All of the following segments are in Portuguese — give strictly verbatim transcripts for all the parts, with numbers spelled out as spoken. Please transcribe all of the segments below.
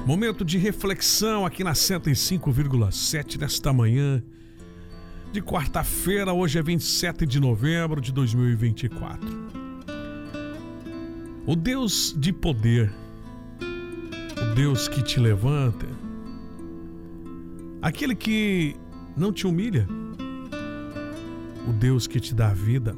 Momento de reflexão aqui na cento e cinco vírgula sete nesta manhã de quarta-feira. Hoje é vinte e sete de novembro de dois mil e vinte e quatro. O Deus de poder, o Deus que te levanta, aquele que não te humilha, o Deus que te dá vida.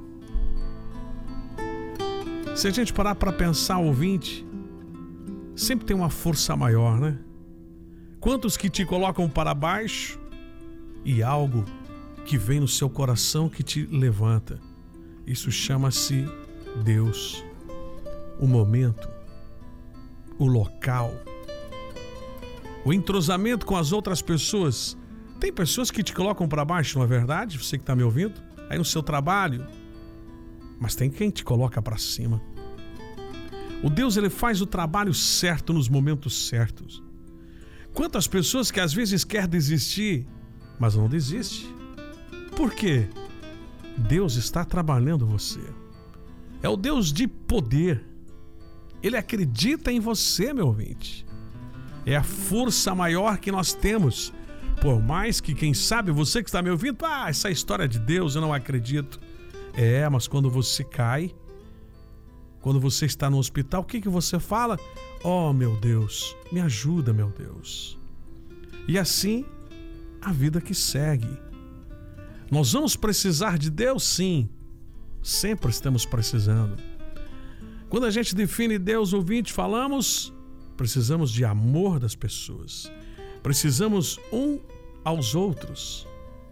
Se a gente parar para pensar, ouvinte, sempre tem uma força maior, né? Quantos que te colocam para baixo e algo que vem no seu coração que te levanta. Isso chama-se Deus. O momento, o local, o entrosamento com as outras pessoas. Tem pessoas que te colocam para baixo, não é verdade? Você que está me ouvindo, aí no seu trabalho. Mas tem quem te coloca para cima. O Deus, ele faz o trabalho certo nos momentos certos. Quantas pessoas que às vezes quer desistir, mas não desiste. Por quê? Deus está trabalhando você. É o Deus de poder. Ele acredita em você, meu ouvinte. É a força maior que nós temos. Por mais que, quem sabe, você que está me ouvindo, ah, essa história de Deus, eu não acredito. É, mas quando você cai, quando você está no hospital, o que, que você fala? Oh, meu Deus, me ajuda, meu Deus. E assim, a vida que segue. Nós vamos precisar de Deus, sim. Sempre estamos precisando. Quando a gente define Deus, ouvinte, falamos, precisamos de amor das pessoas. Precisamos um aos outros.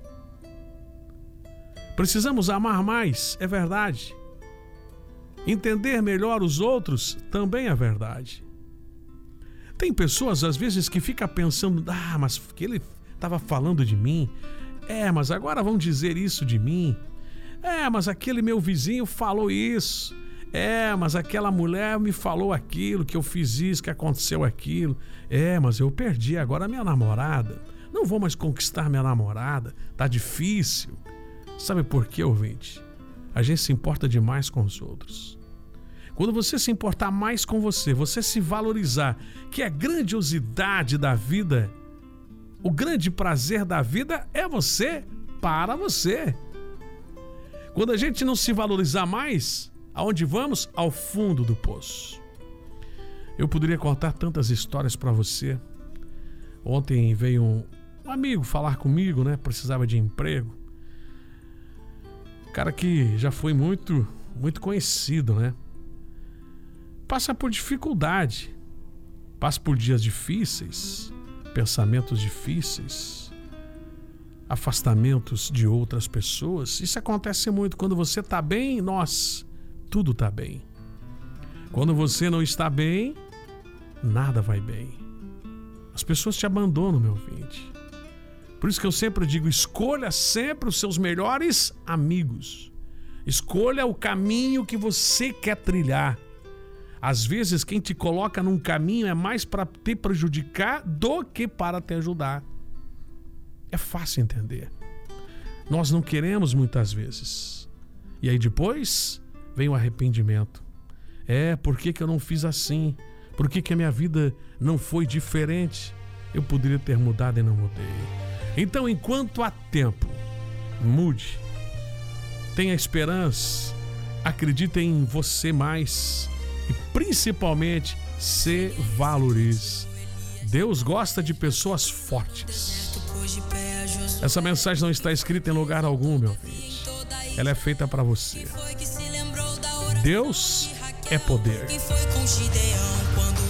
Precisamos amar mais, é verdade. Entender melhor os outros também é verdade. Tem pessoas, às vezes, que ficam pensando, ah, mas que ele estava falando de mim. É, mas agora vão dizer isso de mim. É, mas aquele meu vizinho falou isso. É, mas aquela mulher me falou aquilo, que eu fiz isso, que aconteceu aquilo. É, mas eu perdi agora a minha namorada. Não vou mais conquistar minha namorada. Tá difícil. Sabe por quê, ouvinte? A gente se importa demais com os outros. Quando você se importar mais com você, você se valorizar, que a grandiosidade da vida, o grande prazer da vida é você, para você. Quando a gente não se valorizar mais, aonde vamos? Ao fundo do poço. Eu poderia contar tantas histórias para você. Ontem veio um, um amigo falar comigo, né? Precisava de emprego. Cara que já foi muito, muito conhecido, né? Passa por dificuldade, passa por dias difíceis, pensamentos difíceis, afastamentos de outras pessoas. Isso acontece muito. Quando você está bem, nós, tudo está bem. Quando você não está bem, nada vai bem. As pessoas te abandonam, meu ouvinte. Por isso que eu sempre digo, escolha sempre os seus melhores amigos. Escolha o caminho que você quer trilhar. Às vezes, quem te coloca num caminho é mais para te prejudicar do que para te ajudar. É fácil entender. Nós não queremos muitas vezes. E aí depois vem o arrependimento. É, por que que eu não fiz assim? Por que que a minha vida não foi diferente? Eu poderia ter mudado e não mudei. Então, enquanto há tempo, mude. Tenha esperança. Acredite em você mais. E principalmente, se valorize. Deus gosta de pessoas fortes. Essa mensagem não está escrita em lugar algum, meu ouvinte. Ela é feita para você. Deus é poder.